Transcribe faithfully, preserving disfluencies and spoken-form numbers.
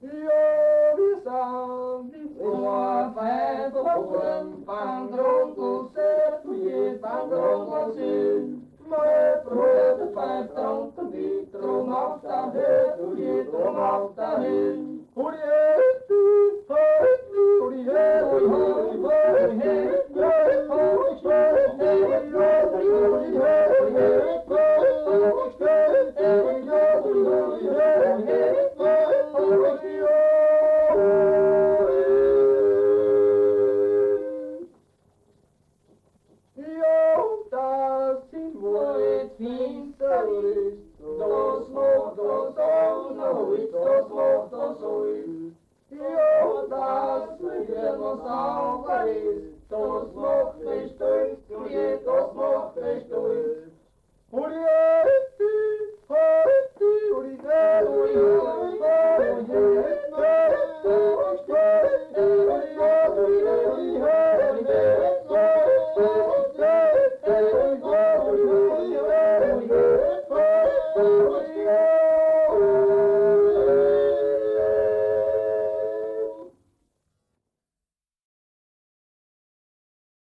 Io vi santi, tua festa, potem pandronco se, tu je pandronco se. Maar probeer de vijf drank te bieden, om af te heen, hoe je het om af te heen.